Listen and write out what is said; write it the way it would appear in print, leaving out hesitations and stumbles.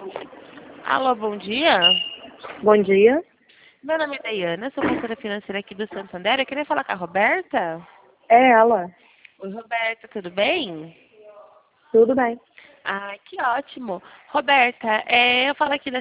Alô, bom dia. Bom dia. Meu nome é Daiana, sou consultora financeira aqui do Santander. Eu queria falar com a Roberta. É ela. Oi, Roberta, tudo bem? Tudo bem. Ah, que ótimo. Roberta, eu falo aqui da